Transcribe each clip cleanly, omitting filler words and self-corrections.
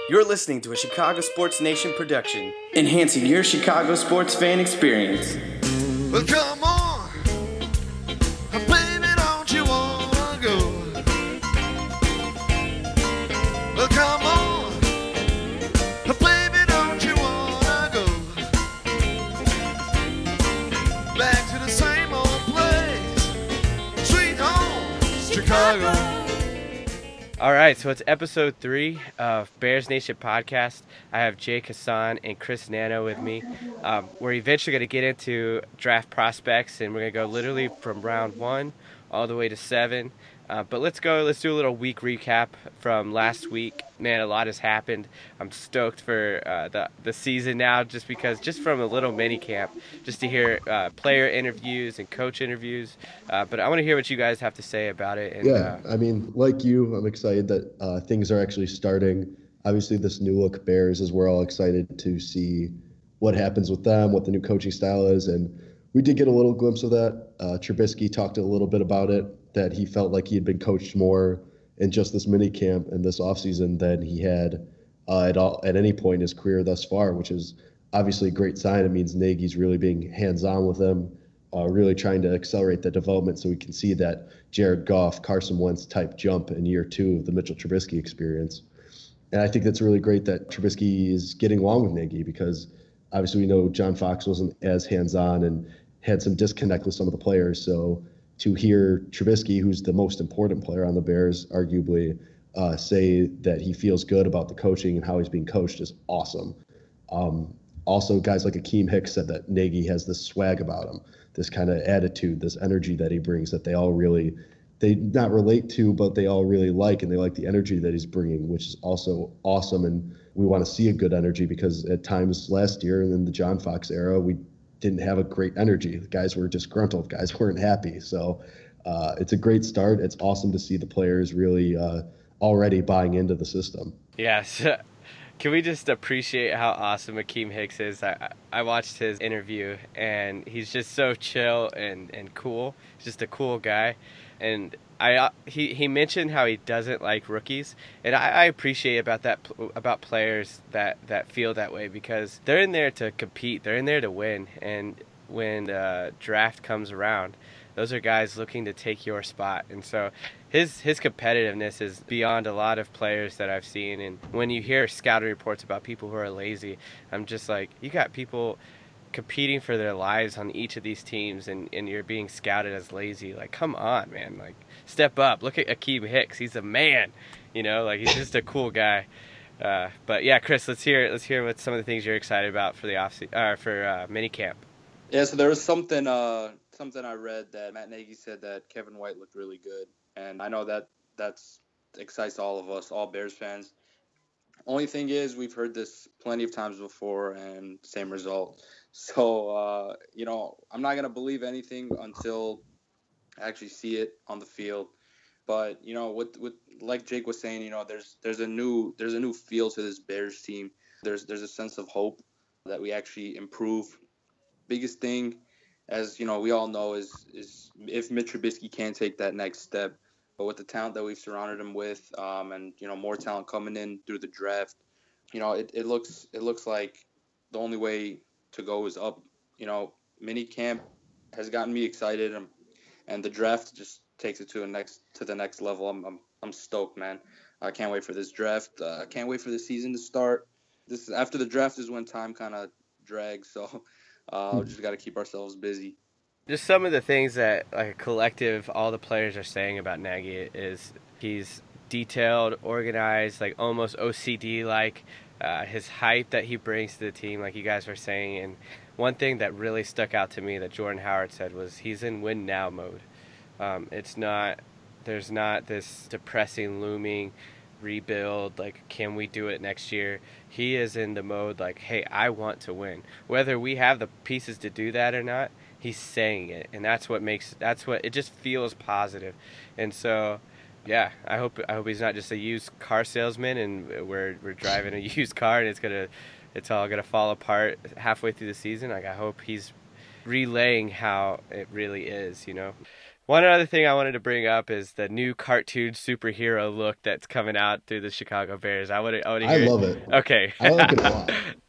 You're listening to a Chicago Sports Nation production, enhancing your Chicago sports fan experience. Well, come on, baby, don't you wanna go? Well, come on, baby, don't you wanna go back to the same old place, sweet home, Chicago. All right, so it's episode 3 of Bears Nation podcast. I have Jake Hassan and Chris Nano with me. We're eventually going to get into draft prospects, and we're going to go literally from round 1 all the way to 7. But let's do a little week recap from last week. Man, a lot has happened. I'm stoked for the season now, just from a little mini camp, just to hear player interviews and coach interviews. But I want to hear what you guys have to say about it. And, Yeah, I mean, like you, I'm excited that things are actually starting. Obviously, this new look Bears is we're all excited to see what happens with them, what the new coaching style is, and we did get a little glimpse of that. Trubisky talked a little bit about it, that he felt like he had been coached more in just this mini camp and this offseason than he had at any point in his career thus far, which is obviously a great sign. It means Nagy's really being hands-on with them, really trying to accelerate the development so we can see that Jared Goff, Carson Wentz type jump in year 2 of the Mitchell Trubisky experience. And I think that's really great that Trubisky is getting along with Nagy, because obviously we know John Fox wasn't as hands-on and had some disconnect with some of the players. So to hear Trubisky, who's the most important player on the Bears, arguably, say that he feels good about the coaching and how he's being coached is awesome. Also, guys like Akeem Hicks said that Nagy has this swag about him, this kind of attitude, this energy that he brings that they not relate to, but they all really like, and they like the energy that he's bringing, which is also awesome. And we want to see a good energy, because at times last year and in the John Fox era, we didn't have a great energy. The guys were disgruntled. Guys weren't happy. So it's a great start. It's awesome to see the players really already buying into the system. yes. Can we just appreciate how awesome Akeem Hicks is? I watched his interview, and he's just so chill and cool. He's just a cool guy. And he mentioned how he doesn't like rookies, and I appreciate about players that feel that way, because they're in there to compete. They're in there to win. And when the draft comes around, those are guys looking to take your spot. And so his competitiveness is beyond a lot of players that I've seen. And when you hear scouting reports about people who are lazy, I'm just like, you got people competing for their lives on each of these teams, and you're being scouted as lazy. Like, come on, man. Like, step up. Look at Akeem Hicks. He's a man. Like, he's just a cool guy. But yeah, Chris, let's hear what some of the things you're excited about for the for mini camp. Yeah, so there was something I read that Matt Nagy said that Kevin White looked really good, and I know that's excites all of us, all Bears fans. Only thing is, we've heard this plenty of times before, and same result. So I'm not gonna believe anything until I actually see it on the field. But with like Jake was saying, there's a new feel to this Bears team. There's a sense of hope that we actually improve. Biggest thing, as we all know, is if Mitch Trubisky can take that next step. But with the talent that we've surrounded him with, and more talent coming in through the draft, it looks like the only way to go is up. Mini camp has gotten me excited, and the draft just takes it to the next level. I'm stoked, man. I can't wait for this draft. I can't wait for the season to start. After the draft is when time kind of drags, so just got to keep ourselves busy. Just some of the things that, like, a collective, all the players are saying about Nagy is he's detailed, organized, like almost OCD, like his hype that he brings to the team, like you guys were saying. And one thing that really stuck out to me that Jordan Howard said was he's in win now mode. There's not this depressing, looming rebuild, like, can we do it next year? He is in the mode like, hey, I want to win. Whether we have the pieces to do that or not, he's saying it, and that's what it just feels positive. And so, yeah, I hope he's not just a used car salesman, and we're driving a used car and it's all gonna fall apart halfway through the season. Like, I hope he's relaying how it really is. One other thing I wanted to bring up is the new cartoon superhero look that's coming out through the Chicago Bears. I want to I hear love it. it. Okay. I like it a lot.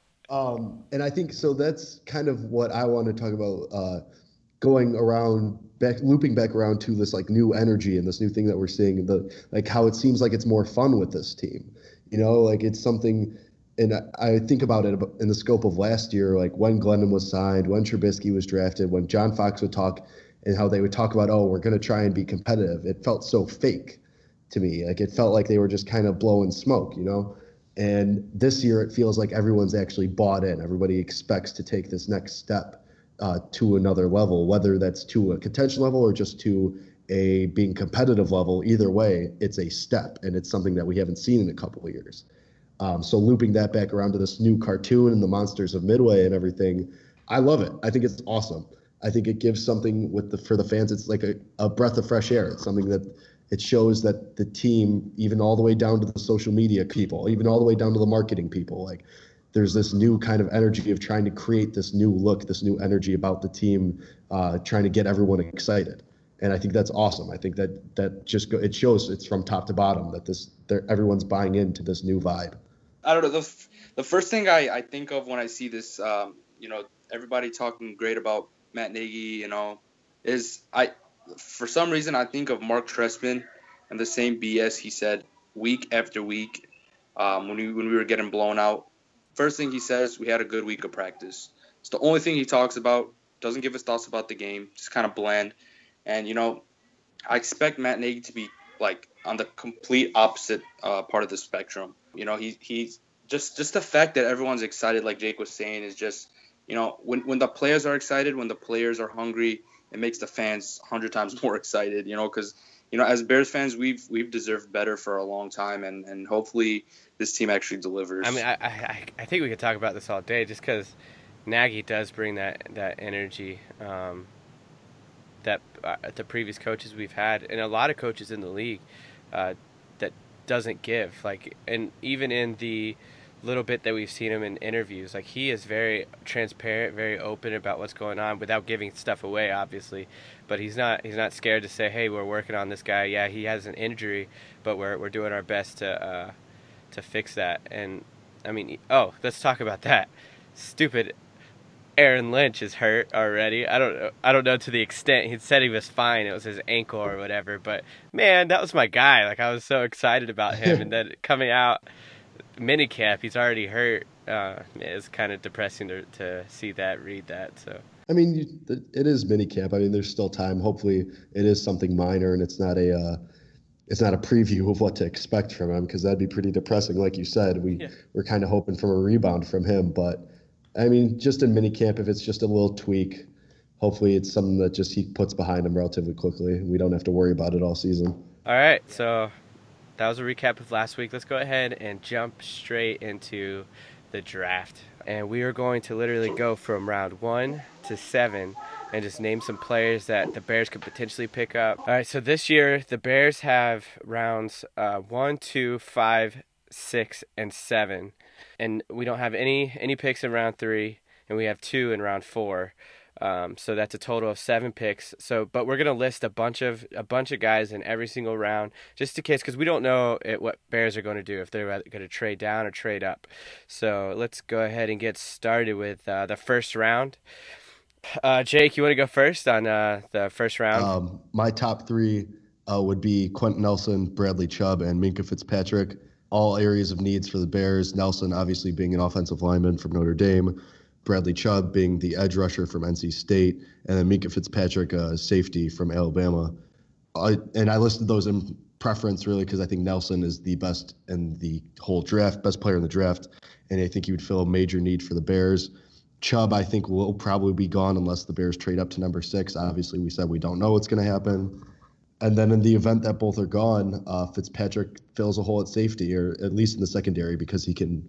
And I think so. That's kind of what I want to talk about. Going around, back, looping back around to this like new energy and this new thing that we're seeing. The like how it seems like it's more fun with this team. Like it's something. And I think about it in the scope of last year, like when Glennon was signed, when Trubisky was drafted, when John Fox would talk, and how they would talk about, oh, we're going to try and be competitive. It felt so fake to me. Like it felt like they were just kind of blowing smoke. And this year, it feels like everyone's actually bought in. Everybody expects to take this next step to another level, whether that's to a contention level or just to a being competitive level. Either way, it's a step, and it's something that we haven't seen in a couple of years. So looping that back around to this new cartoon and the Monsters of Midway and everything, I love it. I think it's awesome. I think it gives something for the fans. It's like a breath of fresh air. It's something that it shows that the team, even all the way down to the social media people, even all the way down to the marketing people, like there's this new kind of energy of trying to create this new look, this new energy about the team, trying to get everyone excited. And I think that's awesome. I think that just it shows it's from top to bottom that everyone's buying into this new vibe. I don't know. The first thing I think of when I see this, everybody talking great about Matt Nagy, is for some reason I think of Mark Trestman and the same BS he said week after week when we were getting blown out. First thing he says, we had a good week of practice. It's the only thing he talks about. Doesn't give his thoughts about the game. Just kind of bland. And I expect Matt Nagy to be like on the complete opposite part of the spectrum. He's just the fact that everyone's excited, like Jake was saying, is just when the players are excited, when the players are hungry, it makes the fans 100 times more excited. Because as Bears fans, we've deserved better for a long time, and hopefully this team actually delivers. I mean, I think we could talk about this all day, just because Nagy does bring that energy that the previous coaches we've had, and a lot of coaches in the league, that doesn't give. Like, and even in the little bit that we've seen him in interviews, like he is very transparent, very open about what's going on without giving stuff away, obviously. But he's not scared to say, hey, we're working on this guy. Yeah, he has an injury, but we're doing our best to fix that. And I mean, let's talk about that. Stupid Aaron Lynch is hurt already. I don't know to the extent. He said he was fine. It was his ankle or whatever. But man, that was my guy. Like, I was so excited about him, and then coming out minicamp, he's already hurt. It's kind of depressing to see that, read that. So I mean, it is minicamp. I mean, there's still time. Hopefully, it is something minor, and it's not a preview of what to expect from him, because that'd be pretty depressing. Like you said, we're kind of hoping for a rebound from him, but. I mean, just in minicamp, if it's just a little tweak, hopefully it's something that just he puts behind him relatively quickly. We don't have to worry about it all season. All right, so that was a recap of last week. Let's go ahead and jump straight into the draft. And we are going to literally go from round 1 to 7 and just name some players that the Bears could potentially pick up. All right, so this year the Bears have rounds 1, 2, 5, 6, and 7. And we don't have any picks in round 3, and we have 2 in round 4. So that's a total of 7 picks. But we're gonna list a bunch of guys in every single round, just in case, because we don't know what Bears are going to do, if they're going to trade down or trade up. So let's go ahead and get started with the first round. Jake, you want to go first on the first round? My top 3 would be Quentin Nelson, Bradley Chubb, and Minkah Fitzpatrick. All areas of needs for the Bears. Nelson obviously being an offensive lineman from Notre Dame, Bradley Chubb being the edge rusher from NC State, and then Minkah Fitzpatrick, safety from Alabama. I listed those in preference really because I think Nelson is the best in the whole draft, best player in the draft, and I think he would fill a major need for the Bears. Chubb, I think, will probably be gone unless the Bears trade up to number 6. Obviously, we said we don't know what's going to happen. And then in the event that both are gone, Fitzpatrick fills a hole at safety, or at least in the secondary, because he can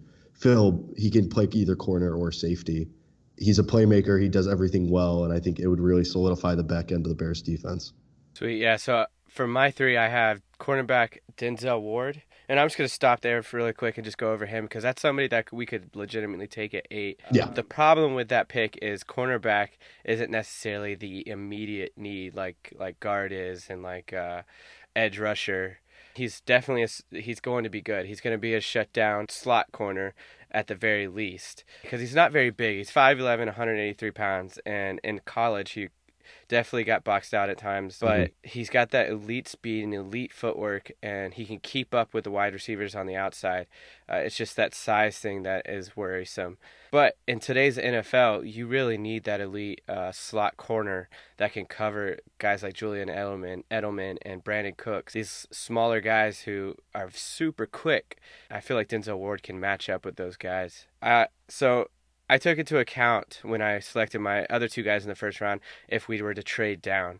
play either corner or safety. He's a playmaker. He does everything well, and I think it would really solidify the back end of the Bears defense. Sweet, yeah. So for my 3, I have cornerback Denzel Ward, And I'm just going to stop there for really quick and just go over him because that's somebody that we could legitimately take at 8. Yeah. The problem with that pick is cornerback isn't necessarily the immediate need like guard is and like edge rusher. He's definitely he's going to be good. He's going to be a shutdown slot corner at the very least because he's not very big. He's 5'11", 183 pounds, and in college he definitely got boxed out at times, but he's got that elite speed and elite footwork, and he can keep up with the wide receivers on the outside. It's just that size thing that is worrisome. But in today's NFL, you really need that elite slot corner that can cover guys like Julian Edelman, and Brandon Cooks. These smaller guys who are super quick. I feel like Denzel Ward can match up with those guys. So I took into account when I selected my other 2 guys in the first round if we were to trade down.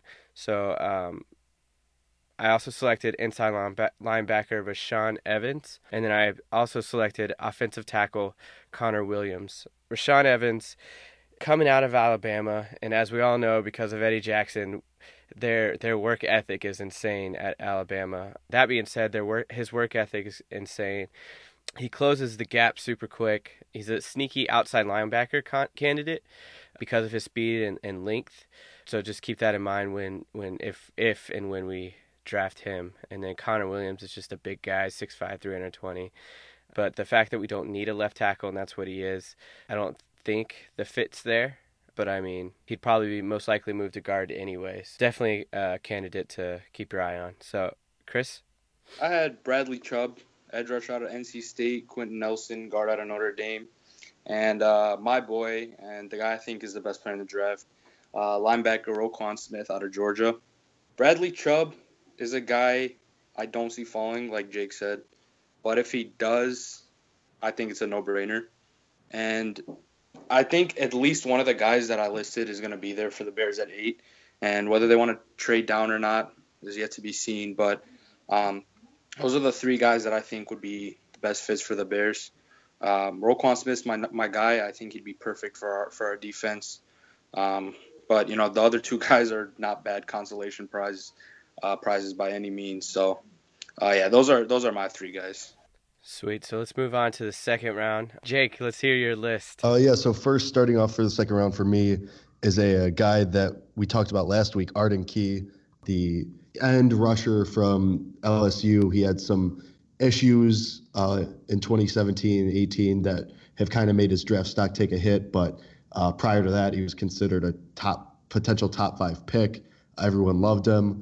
So I also selected inside linebacker Rashaan Evans, and then I also selected offensive tackle Connor Williams. Rashaan Evans, coming out of Alabama, and as we all know, because of Eddie Jackson, their work ethic is insane at Alabama. That being said, his work ethic is insane. He closes the gap super quick. He's a sneaky outside linebacker candidate because of his speed and length. So just keep that in mind if and when we draft him. And then Connor Williams is just a big guy, 6'5", 320. But the fact that we don't need a left tackle, and that's what he is, I don't think the fit's there. But, I mean, he'd probably be most likely moved to guard anyways. Definitely a candidate to keep your eye on. So, Chris? I had Bradley Chubb, edge rush out of NC State, Quentin Nelson, guard out of Notre Dame, and my boy, and the guy I think is the best player in the draft, linebacker Roquan Smith out of Georgia. Bradley Chubb is a guy I don't see falling, like Jake said. But if he does, I think it's a no-brainer. And I think at least one of the guys that I listed is going to be there for the Bears at 8. And whether they want to trade down or not is yet to be seen. But those are the 3 guys that I think would be the best fits for the Bears. Roquan Smith's my guy. I think he'd be perfect for our defense. But, the other 2 guys are not bad consolation prizes by any means. So, those are my 3 guys. Sweet. So let's move on to the second round. Jake, let's hear your list. So first, starting off for the second round for me is a guy that we talked about last week, Arden Key, the end rusher from LSU. He had some issues in 2017-18 that have kind of made his draft stock take a hit, but prior to that, he was considered a potential top 5 pick. Everyone loved him.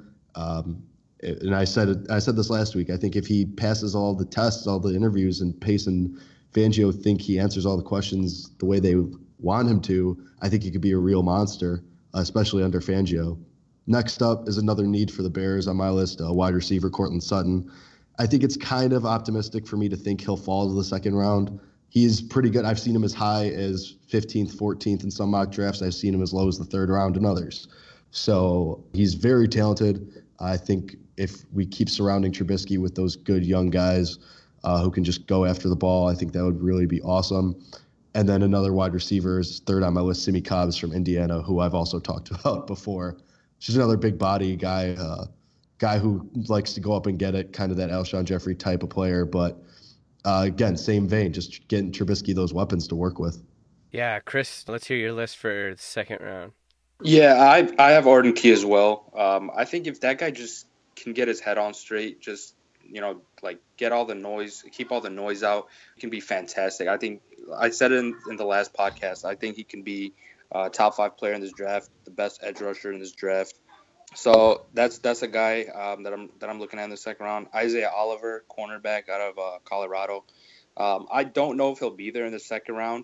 And I said this last week. I think if he passes all the tests, all the interviews, and Pace and Fangio think he answers all the questions the way they want him to, I think he could be a real monster, especially under Fangio. Next up is another need for the Bears on my list, wide receiver Courtland Sutton. I think it's kind of optimistic for me to think he'll fall to the second round. He's pretty good. I've seen him as high as 15th, 14th in some mock drafts. I've seen him as low as the third round in others. So he's very talented. I think if we keep surrounding Trubisky with those good young guys who can just go after the ball, I think that would really be awesome. And then another wide receiver is third on my list, Simi Cobbs from Indiana, who I've also talked about before. She's another big body guy who likes to go up and get it, kind of that Alshon Jeffrey type of player. But again, same vein, just getting Trubisky those weapons to work with. Yeah, Chris, let's hear your list for the second round. Yeah, I have Arden Key as well. I think if that guy just can get his head on straight, just get all the noise, keep all the noise out, he can be fantastic. I think I said it in the last podcast. I think he can be a top 5 player in this draft, the best edge rusher in this draft. So that's a guy that I'm looking at in the second round. Isaiah Oliver, cornerback out of Colorado. I don't know if he'll be there in the second round,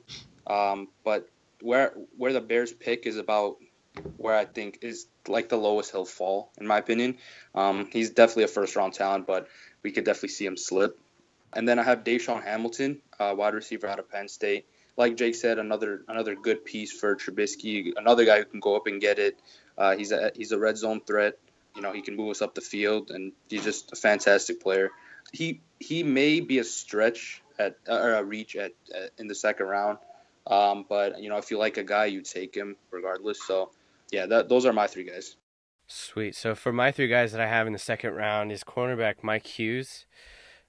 but where the Bears pick is about where I think is like the lowest he'll fall, in my opinion. He's definitely a first-round talent, but we could definitely see him slip. And then I have Deshaun Hamilton, wide receiver out of Penn State. Like Jake said, another good piece for Trubisky, another guy who can go up and get it. He's a red zone threat. He can move us up the field, and he's just a fantastic player. He may be a stretch or a reach in the second round, but if you like a guy, you take him regardless. So yeah, those are my 3 guys. Sweet. So for my 3 guys that I have in the second round is cornerback Mike Hughes,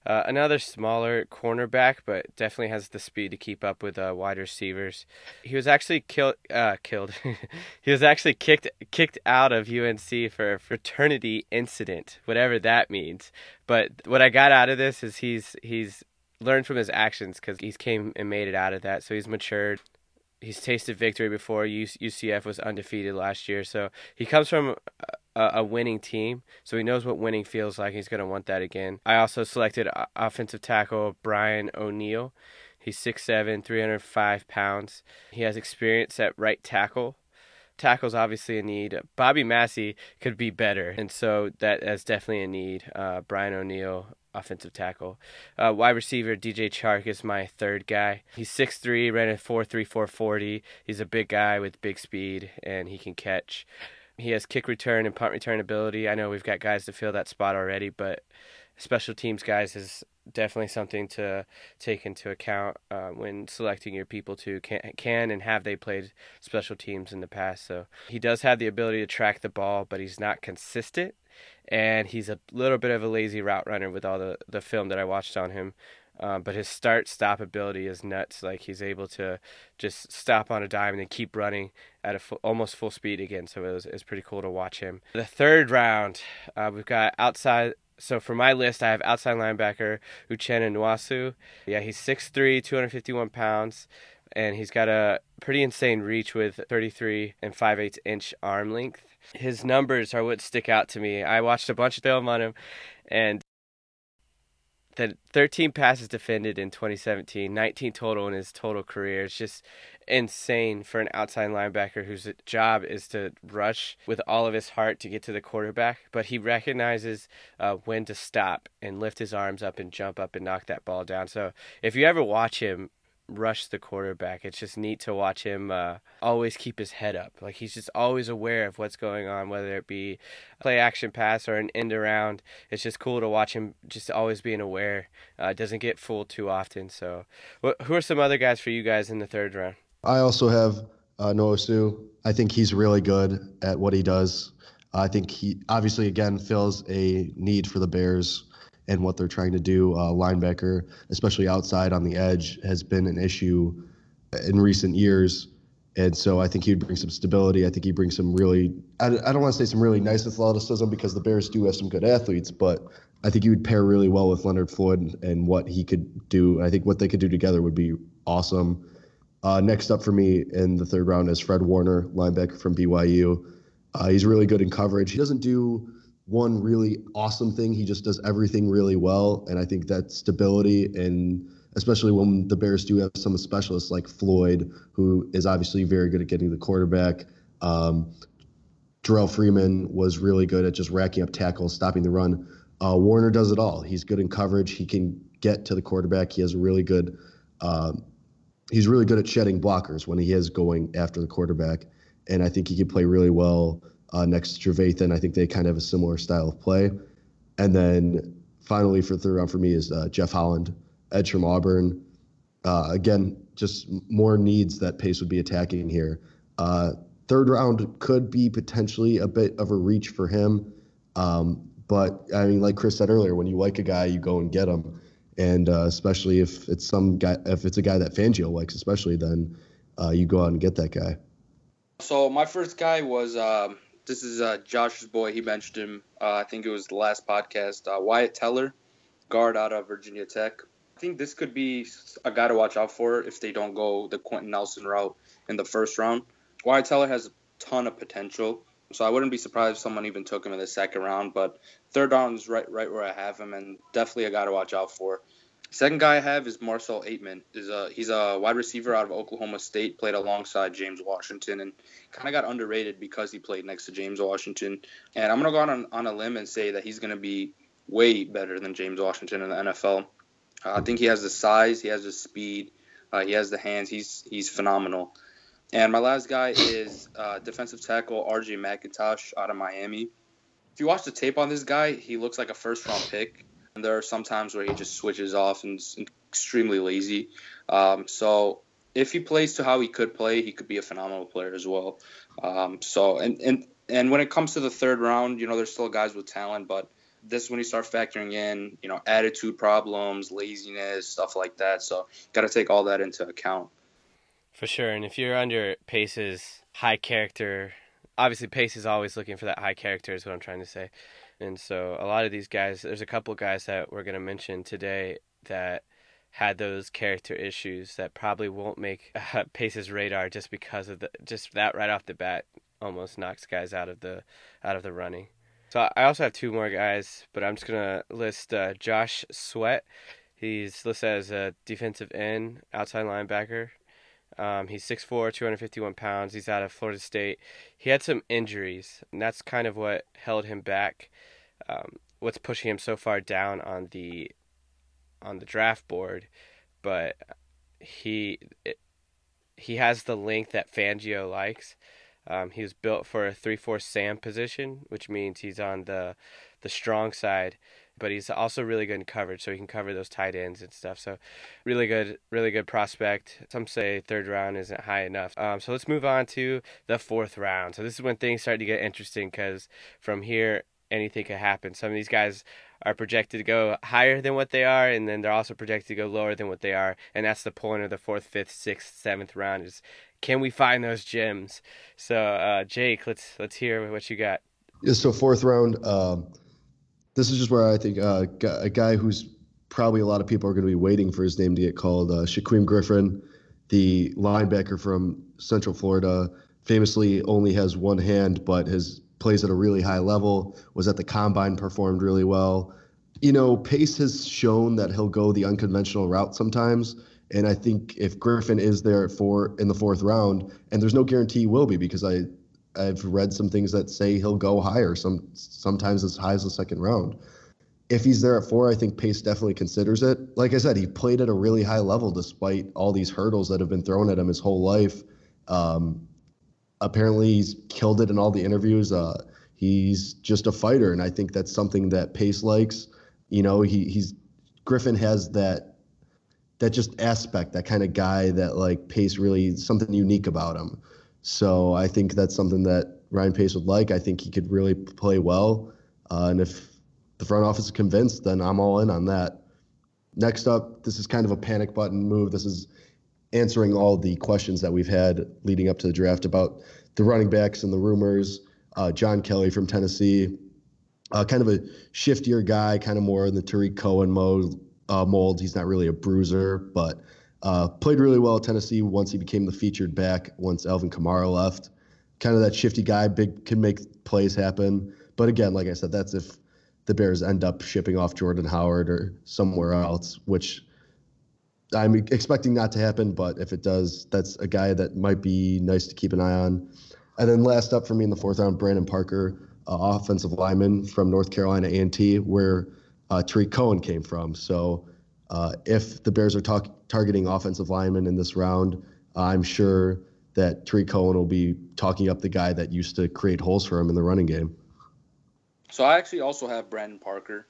Another smaller cornerback, but definitely has the speed to keep up with wide receivers. He was actually killed. He was actually kicked out of UNC for a fraternity incident, whatever that means. But what I got out of this is he's learned from his actions because he's came and made it out of that. So he's matured. He's tasted victory before. UCF was undefeated last year, so he comes from a winning team, so he knows what winning feels like. He's going to want that again. I also selected offensive tackle Brian O'Neill. He's 6'7", 305 pounds. He has experience at right tackle. Tackle's obviously a need. Bobby Massey could be better, and so that's definitely a need. Brian O'Neill, offensive tackle. Wide receiver DJ Chark is my third guy. He's 6'3", ran a 4.3, 4.40. He's a big guy with big speed, and he can catch. He has kick return and punt return ability. I know we've got guys to fill that spot already, but special teams guys is definitely something to take into account when selecting your people to can and have they played special teams in the past. So he does have the ability to track the ball, but he's not consistent, and he's a little bit of a lazy route runner with all the film that I watched on him. But his start-stop ability is nuts. Like, he's able to just stop on a dime and then keep running at almost full speed again. So it's pretty cool to watch him. The third round, we've got outside. So for my list, I have outside linebacker Uchenna Nwasu. Yeah, he's 6'3", 251 pounds. And he's got a pretty insane reach with 33 and 5/8 inch arm length. His numbers are what stick out to me. I watched a bunch of film on him, and the 13 passes defended in 2017, 19 total in his total career. It's just insane for an outside linebacker whose job is to rush with all of his heart to get to the quarterback. But he recognizes when to stop and lift his arms up and jump up and knock that ball down. So if you ever watch him rush the quarterback, it's just neat to watch him always keep his head up. Like, he's just always aware of what's going on, whether it be a play action pass or an end around. It's just cool to watch him just always being aware. Doesn't get fooled too often. So who are some other guys for you guys in the third round? I also have Nwosu. I think he's really good at what he does. I think he obviously, again, fills a need for the Bears and what they're trying to do. Linebacker, especially outside on the edge, has been an issue in recent years. And so I think he'd bring some stability. I think he brings some really, I don't want to say some really nice athleticism, because the Bears do have some good athletes, but I think he would pair really well with Leonard Floyd and what he could do. I think what they could do together would be awesome. Next up for me in the third round is Fred Warner, linebacker from BYU. He's really good in coverage. He doesn't do one really awesome thing. He just does everything really well. And I think that stability, and especially when the Bears do have some specialists like Floyd, who is obviously very good at getting the quarterback. Terrell Freeman was really good at just racking up tackles, stopping the run. Warner does it all. He's good in coverage. He can get to the quarterback. He has a really good he's really good at shedding blockers when he is going after the quarterback. And I think he can play really well next to Trevathan. I think they kind of have a similar style of play. And then finally for the third round for me is Jeff Holland, edge from Auburn. Again, just more needs that Pace would be attacking here. Third round could be potentially a bit of a reach for him. But, I mean, like Chris said earlier, when you like a guy, you go and get him. And especially if it's a guy that Fangio likes, especially, then you go out and get that guy. So my first guy was this is Josh's boy. He mentioned him. I think it was the last podcast. Wyatt Teller, guard out of Virginia Tech. I think this could be a guy to watch out for if they don't go the Quentin Nelson route in the first round. Wyatt Teller has a ton of potential, so I wouldn't be surprised if someone even took him in the second round. But third round is right where I have him, and definitely a guy to watch out for. Second guy I have is Marcel Aitman. He's a wide receiver out of Oklahoma State, played alongside James Washington, and kind of got underrated because he played next to James Washington. And I'm going to go out on a limb and say that he's going to be way better than James Washington in the NFL. I think he has the size, he has the speed, he has the hands. He's phenomenal. And my last guy is defensive tackle R.J. McIntosh out of Miami. If you watch the tape on this guy, he looks like a first-round pick. And there are some times where he just switches off and is extremely lazy. So if he plays to how he could play, he could be a phenomenal player as well. And when it comes to the third round, there's still guys with talent, but this is when you start factoring in, attitude problems, laziness, stuff like that. So got to take all that into account. For sure. And if you're under Pace's high character, obviously Pace is always looking for that high character is what I'm trying to say. And so a lot of these guys, there's a couple guys that we're going to mention today that had those character issues that probably won't make Pace's radar just because of just that right off the bat almost knocks guys out of the running. So I also have two more guys, but I'm just going to list Josh Sweat. He's listed as a defensive end, outside linebacker. He's 6'4", 251 pounds. He's out of Florida State. He had some injuries, and that's kind of what held him back. What's pushing him so far down on the draft board, but he has the length that Fangio likes. He was built for a 3-4 Sam position, which means he's on the strong side, but he's also really good in coverage, so he can cover those tight ends and stuff. So really good prospect. Some say third round isn't high enough. So let's move on to the fourth round. So this is when things start to get interesting because from here, anything could happen. Some of these guys are projected to go higher than what they are, and then they're also projected to go lower than what they are. And that's the point of the 4th, 5th, 6th, 7th round is can we find those gems? So Jake, let's hear what you got. Yeah, so 4th round, this is just where I think a guy who's probably a lot of people are going to be waiting for his name to get called, Shaquem Griffin, the linebacker from Central Florida, famously only has one hand, but plays at a really high level, was at the combine, performed really well. Pace has shown that he'll go the unconventional route sometimes. And I think if Griffin is there in the 4th round, and there's no guarantee he will be because I've read some things that say he'll go higher, sometimes as high as the 2nd round. If he's there at 4, I think Pace definitely considers it. Like I said, he played at a really high level despite all these hurdles that have been thrown at him his whole life. Apparently, he's killed it in all the interviews. He's just a fighter, and I think that's something that Pace likes. Griffin has that just aspect, that kind of guy that like Pace really something unique about him. So I think that's something that Ryan Pace would like. I think he could really play well, and if the front office is convinced, then I'm all in on that. Next up, this is kind of a panic button move. This is answering all the questions that we've had leading up to the draft about the running backs and the rumors. John Kelly from Tennessee, kind of a shiftier guy, kind of more in the Tariq Cohen mold. He's not really a bruiser, but played really well at Tennessee once he became the featured back, once Alvin Kamara left. Kind of that shifty guy, big, can make plays happen. But again, like I said, that's if the Bears end up shipping off Jordan Howard or somewhere else, which I'm expecting not to happen, but if it does, that's a guy that might be nice to keep an eye on. And then last up for me in the 4th round, Brandon Parker, offensive lineman from North Carolina A&T, where Tariq Cohen came from. So if the Bears are targeting offensive linemen in this round, I'm sure that Tariq Cohen will be talking up the guy that used to create holes for him in the running game. So I actually also have Brandon Parker.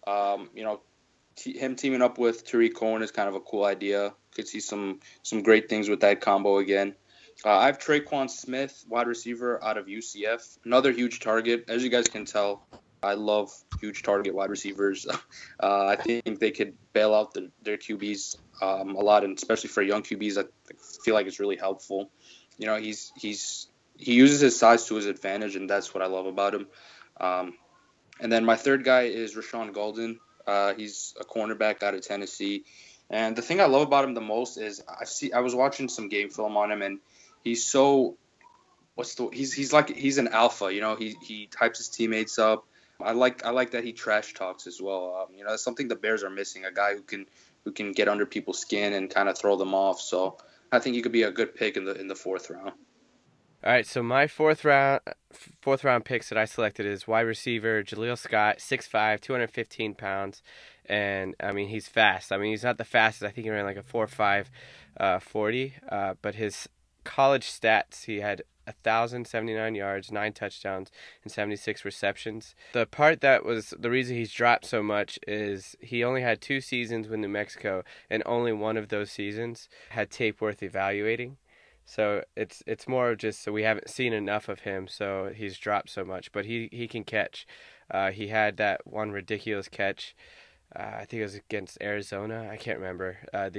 Him teaming up with Tariq Cohen is kind of a cool idea. Could see some great things with that combo again. I have Traquan Smith, wide receiver out of UCF. Another huge target. As you guys can tell, I love huge target wide receivers. I think they could bail out their QBs a lot, and especially for young QBs, I feel like it's really helpful. He uses his size to his advantage, and that's what I love about him. And then my third guy is Rashawn Golden. He's a cornerback out of Tennessee. And the thing I love about him the most is I was watching some game film on him, and he's so he's an alpha. He types his teammates up. I like that he trash talks as well. That's something the Bears are missing, a guy who can get under people's skin and kind of throw them off. So I think he could be a good pick in the 4th round. All right, so my fourth round picks that I selected is wide receiver Jaleel Scott, 6'5", 215 pounds, and I mean he's fast. I mean he's not the fastest. I think he ran like a 4.5 40, but his college stats, he had 1,079 yards, 9 touchdowns, and 76 receptions. The part that was the reason he's dropped so much is he only had 2 seasons with New Mexico, and only one of those seasons had tape worth evaluating. So it's more of just so we haven't seen enough of him, so he's dropped so much. But he can catch. He had that one ridiculous catch. I think it was against Arizona. I can't remember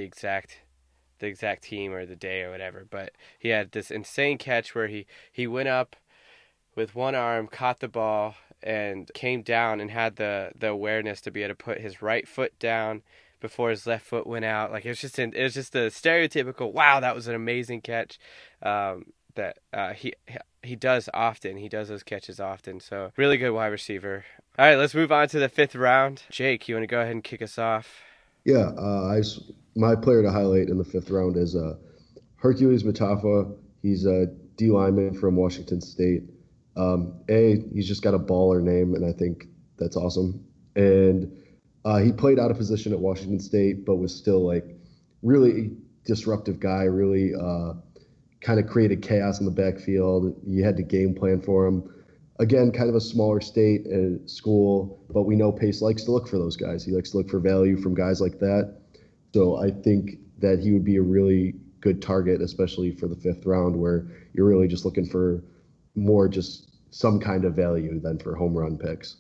the exact team or the day or whatever, but he had this insane catch where he went up with one arm, caught the ball, and came down and had the awareness to be able to put his right foot down before his left foot went out. Like it was just a stereotypical, wow, that was an amazing catch. That he does often. He does those catches often. So really good wide receiver. All right, let's move on to the 5th round. Jake, you want to go ahead and kick us off? Yeah, my player to highlight in the 5th round is Hercules Matafa. He's a D lineman from Washington State. He's just got a baller name, and I think that's awesome. And he played out of position at Washington State, but was still like really disruptive guy. Really kind of created chaos in the backfield. You had to game plan for him. Again, kind of a smaller state and school, but we know Pace likes to look for those guys. He likes to look for value from guys like that. So I think that he would be a really good target, especially for the 5th round, where you're really just looking for more just some kind of value than for home run picks.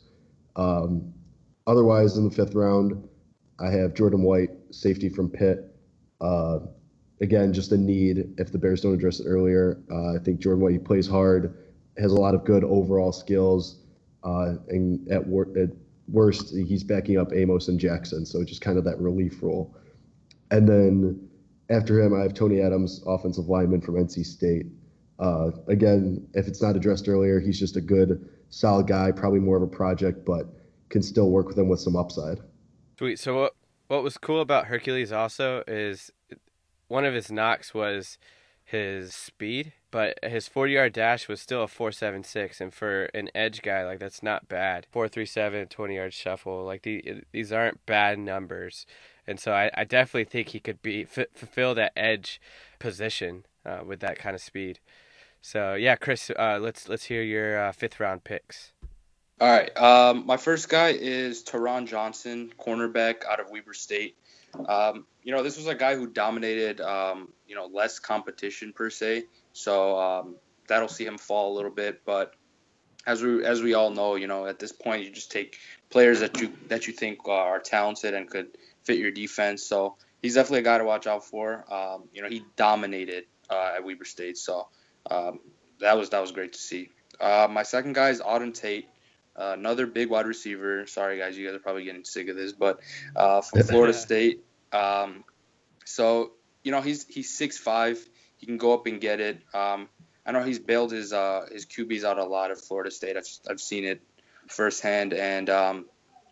Otherwise, in the 5th round, I have Jordan White, safety from Pitt. Again, just a need if the Bears don't address it earlier. I think Jordan White, he plays hard, has a lot of good overall skills, and at worst, he's backing up Amos and Jackson, so just kind of that relief role. And then after him, I have Tony Adams, offensive lineman from NC State. Again, if it's not addressed earlier, he's just a good, solid guy, probably more of a project, but can still work with him with some upside. Sweet. So what was cool about Hercules also is one of his knocks was his speed, but his 40-yard dash was still a 4.76, and for an edge guy, like, that's not bad. 4.37, 20-yard shuffle, like these aren't bad numbers, and so I definitely think he could fulfill that edge position with that kind of speed. So yeah, Chris, let's hear your 5th round picks. All right. My first guy is Teron Johnson, cornerback out of Weber State. This was a guy who dominated, less competition per se. So that'll see him fall a little bit. But as we all know, at this point, you just take players that you think are talented and could fit your defense. So he's definitely a guy to watch out for. He dominated at Weber State. So that was great to see. My second guy is Auden Tate. Another big wide receiver. Sorry, guys, you guys are probably getting sick of this, but from Florida State. So he's 6'5". He can go up and get it. I know he's bailed his QBs out a lot at Florida State. I've seen it firsthand, and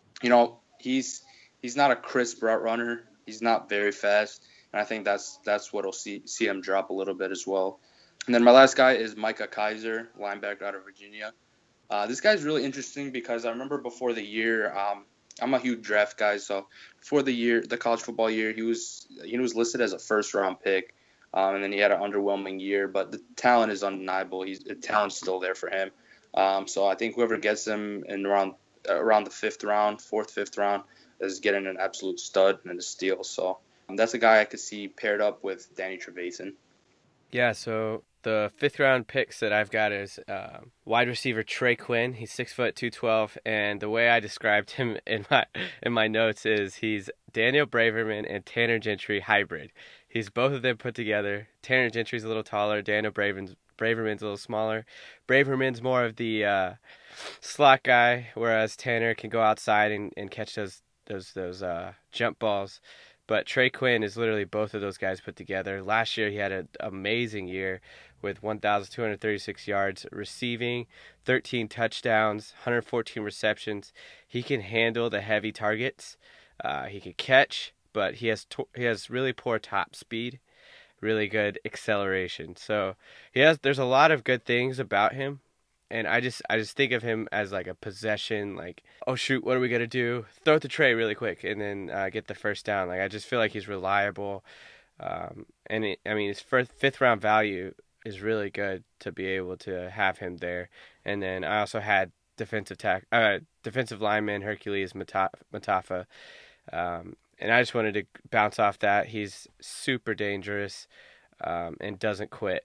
he's not a crisp route runner. He's not very fast, and I think that's what'll see him drop a little bit as well. And then my last guy is Micah Kiser, linebacker out of Virginia. This guy's really interesting because I remember before the year, I'm a huge draft guy, so before the college football year, he was listed as a 1st-round pick, and then he had an underwhelming year, but the talent is undeniable. The talent's still there for him. So I think whoever gets him in around the 5th round, 4th, 5th round, is getting an absolute stud and a steal. So that's a guy I could see paired up with Danny Trevathan. Yeah, so the 5th round picks that I've got is wide receiver Trey Quinn. He's 6 foot 212, and the way I described him in my notes is he's Daniel Braverman and Tanner Gentry hybrid. He's both of them put together. Tanner Gentry's a little taller. Daniel Braverman's a little smaller. Braverman's more of the slot guy, whereas Tanner can go outside and catch those jump balls. But Trey Quinn is literally both of those guys put together. Last year, he had an amazing year with 1,236 yards receiving, 13 touchdowns, 114 receptions. He can handle the heavy targets. He can catch, but he has really poor top speed, really good acceleration. So there's a lot of good things about him. And I just think of him as like a possession, like, oh shoot, what are we gonna do? Throw it to Trey really quick, and then get the first down. Like, I just feel like he's reliable, and his 5th round value is really good to be able to have him there. And then I also had defensive lineman Hercules Matafa, and I just wanted to bounce off that. He's super dangerous, and doesn't quit.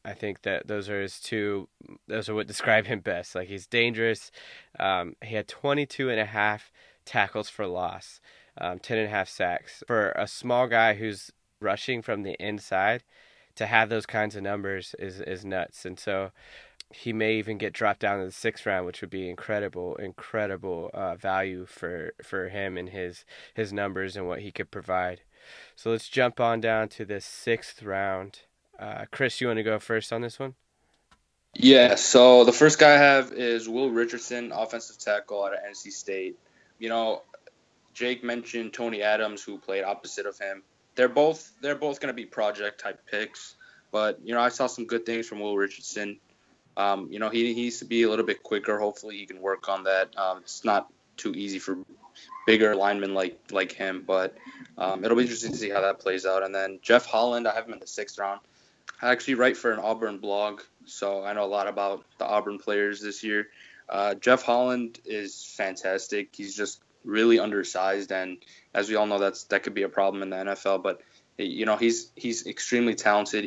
I think that those are what describe him best. Like, he's dangerous. He had 22 and a half tackles for loss, 10 and a half sacks. For a small guy who's rushing from the inside, to have those kinds of numbers is nuts. And so he may even get dropped down to the 6th round, which would be incredible value for him and his numbers and what he could provide. So let's jump on down to the 6th round. Chris, you want to go first on this one? Yeah, so the first guy I have is Will Richardson, offensive tackle out of NC State. You know, Jake mentioned Tony Adams, who played opposite of him. They're both going to be project type picks, but you know, I saw some good things from Will Richardson. You know, he needs to be a little bit quicker. Hopefully, he can work on that. It's not too easy for bigger linemen like him, but it'll be interesting to see how that plays out. And then Jeff Holland, I have him in the 6th round. I actually write for an Auburn blog, so I know a lot about the Auburn players this year. Jeff Holland is fantastic. He's just really undersized, and as we all know, that could be a problem in the NFL. But you know, he's extremely talented.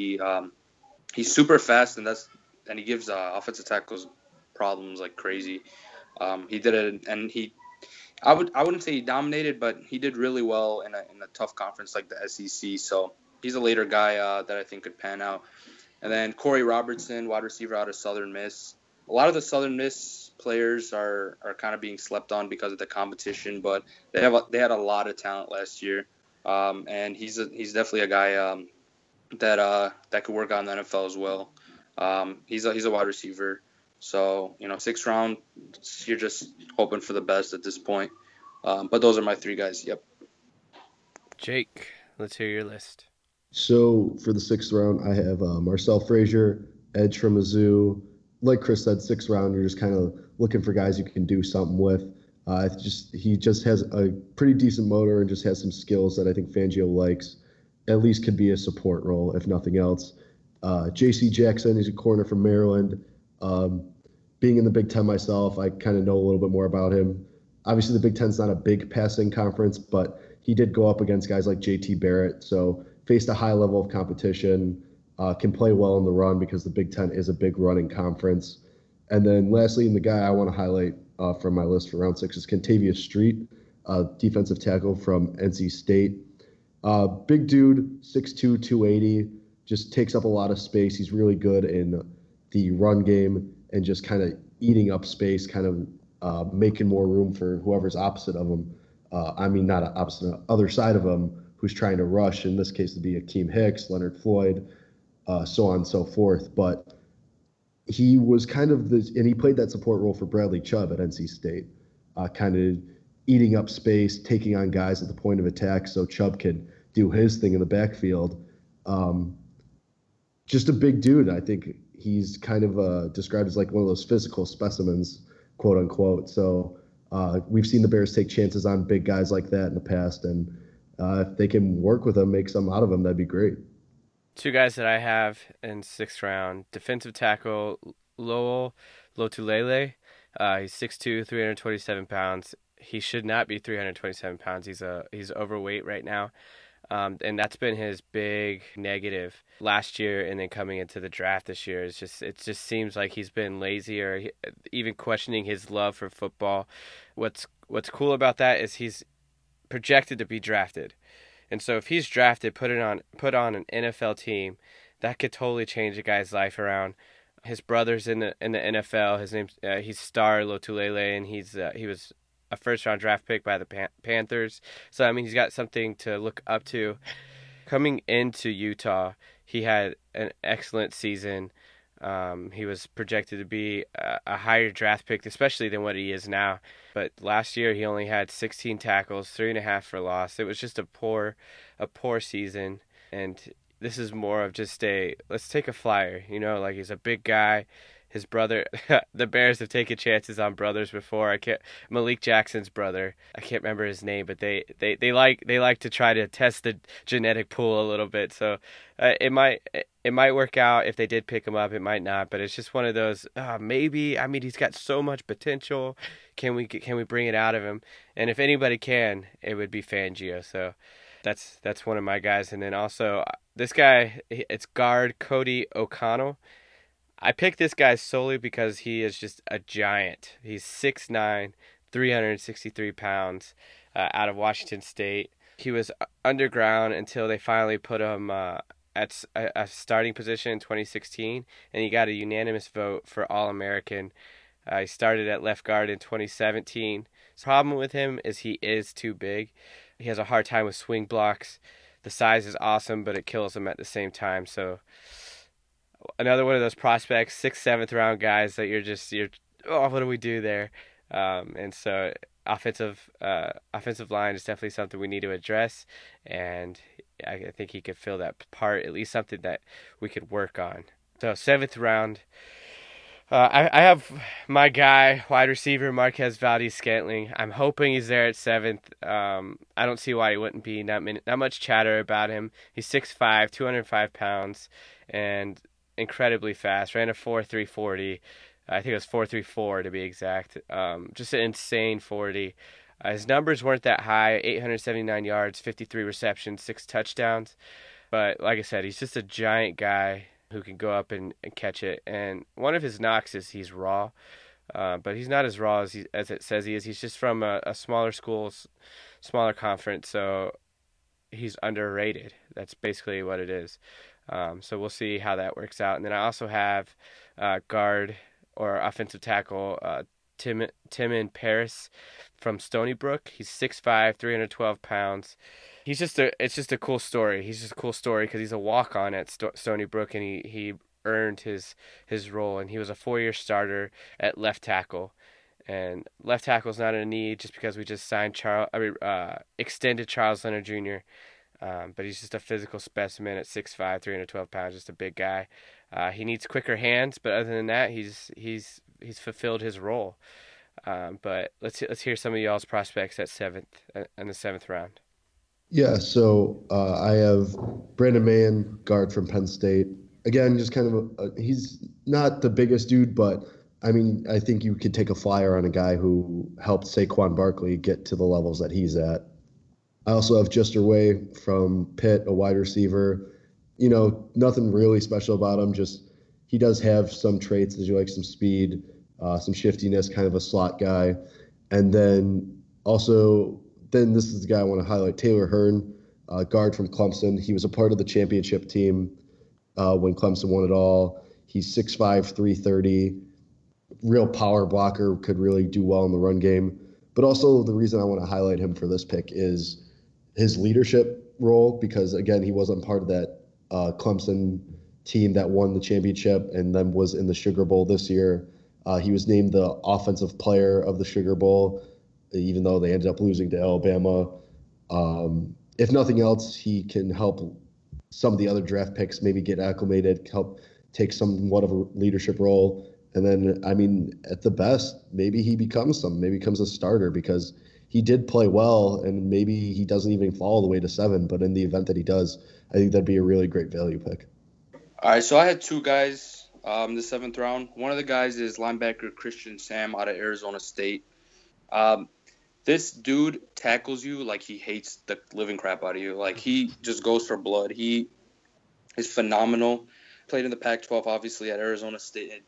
He's super fast, and he gives offensive tackles problems like crazy. He did it, and I wouldn't say he dominated, but he did really well in a tough conference like the SEC. So he's a later guy that I think could pan out. And then Corey Robertson, wide receiver out of Southern Miss. A lot of the Southern Miss players are kind of being slept on because of the competition, but they had a lot of talent last year, and he's definitely a guy that could work on the NFL as well. He's a wide receiver, so you know, 6th round, you're just hoping for the best at this point. But those are my 3 guys. Yep. Jake, let's hear your list. So for the 6th round, I have Marcel Frazier, edge from Mizzou. Like Chris said, 6th round, you're just kind of looking for guys you can do something with. He just has a pretty decent motor and just has some skills that I think Fangio likes. At least could be a support role, if nothing else. J.C. Jackson, he's a corner from Maryland. Being in the Big Ten myself, I kind of know a little bit more about him. Obviously, the Big Ten's not a big passing conference, but he did go up against guys like J.T. Barrett, so faced a high level of competition, can play well in the run because the Big Ten is a big running conference. And then lastly, and the guy I want to highlight from my list for round 6 is Kentavious Street, defensive tackle from NC State. Big dude, 6'2", 280, just takes up a lot of space. He's really good in the run game and just kind of eating up space, kind of making more room for whoever's opposite of him. Not opposite, other side of him, who's trying to rush. In this case, to be Akeem Hicks, Leonard Floyd, so on and so forth. But he was kind of and he played that support role for Bradley Chubb at NC State, kind of eating up space, taking on guys at the point of attack so Chubb could do his thing in the backfield. Just a big dude. I think he's kind of described as like one of those physical specimens, quote unquote. So we've seen the Bears take chances on big guys like that in the past, and if they can work with them, make some out of them, that'd be great. 2 guys that I have in 6th round: defensive tackle Lowell Lotulelei. He's 6'2", 327 pounds. He should not be 327 pounds. He's overweight right now. And that's been his big negative last year, and then coming into the draft this year. It just seems like he's been lazy, or even questioning his love for football. What's cool about that is he's projected to be drafted, and so if he's drafted, put on an NFL team, that could totally change a guy's life around. His brother's in the NFL. His name's he's Star Lotulelei, and he was a 1st-round draft pick by the Panthers. So, I mean, he's got something to look up to. Coming into Utah, he had an excellent season. He was projected to be a higher draft pick, especially than what he is now. But last year, he only had 16 tackles, 3.5 for loss. It was just a poor season. And this is more of just let's take a flyer. You know, like, he's a big guy. His brother, the Bears have taken chances on brothers before. Malik Jackson's brother, I can't remember his name, but they like to try to test the genetic pool a little bit. So it might work out if they did pick him up. It might not, but it's just one of those maybe. I mean, he's got so much potential. Can we bring it out of him? And if anybody can, it would be Fangio. So that's one of my guys. And then also This guy, it's guard Cody O'Connell. I picked this guy solely because he is just a giant. He's 6'9", 363 pounds, out of Washington State. He was underground until they finally put him at a starting position in 2016, and he got a unanimous vote for All-American. He started at left guard in 2017. The problem with him is he is too big. He has a hard time with swing blocks. The size is awesome, but it kills him at the same time. So another one of those prospects, sixth, seventh round guys that what do we do there? And so offensive line is definitely something we need to address, and I think he could fill that part, at least something that we could work on. So seventh round. I have my guy, wide receiver Marquez Valdes-Scantling. I'm hoping he's there at seventh. I don't see why he wouldn't be. Not much chatter about him. He's 6'5", 205 pounds, and incredibly fast. Ran a 4.3 40. I think it was 4.34 to be exact. Just an insane 40. His numbers weren't that high. 879 yards, 53 receptions, 6 touchdowns. But like I said, he's just a giant guy who can go up and catch it. And one of his knocks is he's raw, but he's not as raw as it says he is. He's just from a smaller school, smaller conference, so he's underrated. That's basically what it is. So we'll see how that works out. And then I also have guard or offensive tackle Timon Paris from Stony Brook. He's 6'5", 312 pounds. It's just a cool story. He's just a cool story because he's a walk-on at Stony Brook, and he earned his role, and he was a 4-year starter at left tackle. And left tackle's not a need just because we just signed extended Charles Leonard Jr. But he's just a physical specimen at 6'5", 312 pounds, just a big guy. He needs quicker hands, but other than that, he's fulfilled his role. But let's hear some of y'all's prospects at in the seventh round. Yeah, so I have Brandon Mann, guard from Penn State. Again, just kind of he's not the biggest dude, but I mean, I think you could take a flyer on a guy who helped Saquon Barkley get to the levels that he's at. I also have Juster Way from Pitt, a wide receiver. You know, nothing really special about him. Just he does have some traits, as you like, some speed, some shiftiness, kind of a slot guy. And then also, this is the guy I want to highlight, Taylor Hearn, guard from Clemson. He was a part of the championship team when Clemson won it all. He's 6'5", 330, real power blocker, could really do well in the run game. But also the reason I want to highlight him for this pick is his leadership role, because, again, he wasn't part of that Clemson team that won the championship and then was in the Sugar Bowl this year. He was named the offensive player of the Sugar Bowl, even though they ended up losing to Alabama. If nothing else, he can help some of the other draft picks maybe get acclimated, help take somewhat of a leadership role. And then, I mean, at the best, maybe he becomes a starter, because he did play well, and maybe he doesn't even fall all the way to 7. But in the event that he does, I think that'd be a really great value pick. All right, so I had 2 guys in the 7th round. One of the guys is linebacker Christian Sam out of Arizona State. This dude tackles you like he hates the living crap out of you. Like, he just goes for blood. He is phenomenal. Played in the Pac-12, obviously, at Arizona State.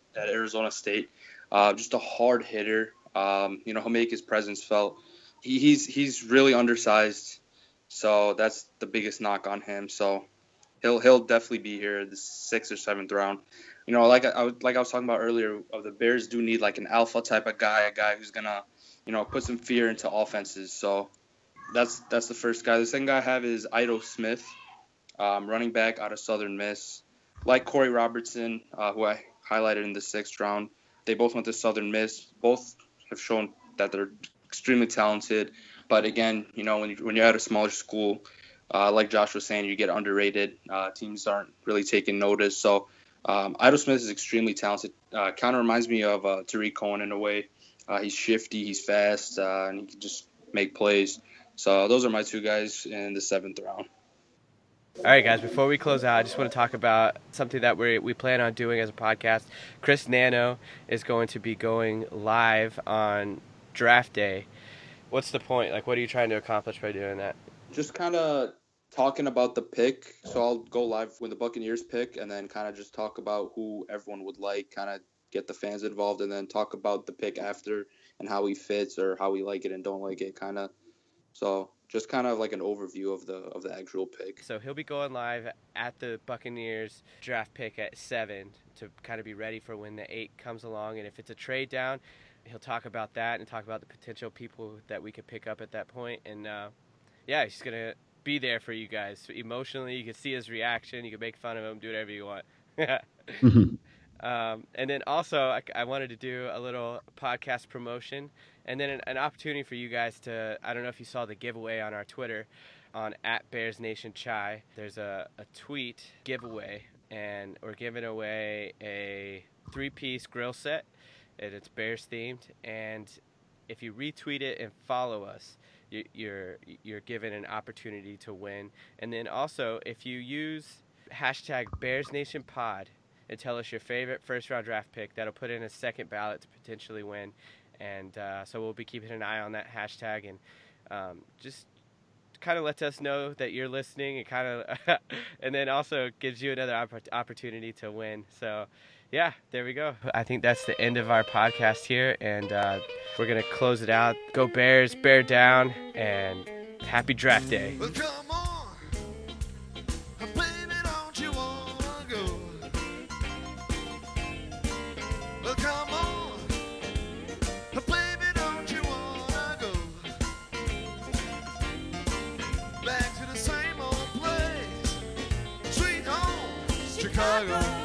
Just a hard hitter. He'll make his presence felt. He's really undersized, so that's the biggest knock on him. So he'll definitely be here the 6th or 7th round. Like I was talking about earlier, the Bears do need like an alpha type of guy, a guy who's gonna put some fear into offenses. So that's the first guy. The second guy I have is Ito Smith, running back out of Southern Miss. Like Corey Robertson, who I highlighted in the 6th round, they both went to Southern Miss. Both have shown that they're extremely talented. But again, when you're at a smaller school, like Josh was saying, you get underrated. Teams aren't really taking notice. So Ito Smith is extremely talented. Kind of reminds me of Tariq Cohen in a way. He's shifty, he's fast, and he can just make plays. So those are my 2 guys in the 7th round. All right, guys, before we close out, I just want to talk about something that we plan on doing as a podcast. Chris Nano is going to be going live on draft day. What's the point? Like, what are you trying to accomplish by doing that? Just kind of talking about the pick. So I'll go live with the Buccaneers pick, and then kind of just talk about who everyone would like, kind of get the fans involved, and then talk about the pick after and how he fits or how we like it and don't like it, kind of. So just kind of like an overview of the actual pick. So he'll be going live at the Buccaneers draft pick at 7 to kind of be ready for when the 8 comes along. And if it's a trade down, he'll talk about that and talk about the potential people that we could pick up at that point. And yeah, he's going to be there for you guys emotionally. You can see his reaction. You can make fun of him, do whatever you want. And then also, I wanted to do a little podcast promotion and then an opportunity for you guys to, I don't know if you saw the giveaway on our Twitter on @BearsNationChai. There's a tweet giveaway, and we're giving away a 3-piece grill set, and it's Bears themed. And if you retweet it and follow us, you're given an opportunity to win. And then also, if you use #BearsNationPod and tell us your favorite first-round draft pick, that'll put in a second ballot to potentially win. And so we'll be keeping an eye on that hashtag, and just kind of lets us know that you're listening, and kind of, and then also gives you another opportunity to win. So, yeah, there we go. I think that's the end of our podcast here, and we're gonna close it out. Go Bears, bear down, and happy draft day. Well, come on, baby, don't you wanna go? Well, come on, baby, don't you wanna go? Back to the same old place, sweet home, Chicago.